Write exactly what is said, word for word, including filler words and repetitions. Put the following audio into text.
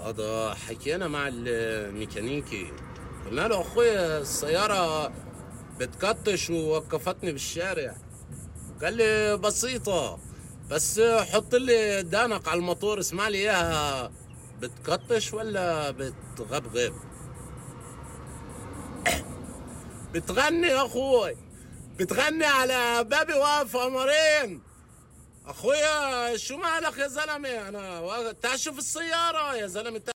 هذا حكينا مع الميكانيكي، قلنا له اخويا السيارة بتكتش ووقفتني بالشارع. قال لي بسيطة، بس حط لي دانق على الموتور اسمع لي اياها بتكتش ولا بتغبغب. بتغني يا اخوي، بتغني على بابي واقف قمرين. اخويا شو مالك يا زلمه؟ انا تعال شوف السيارة يا زلمه.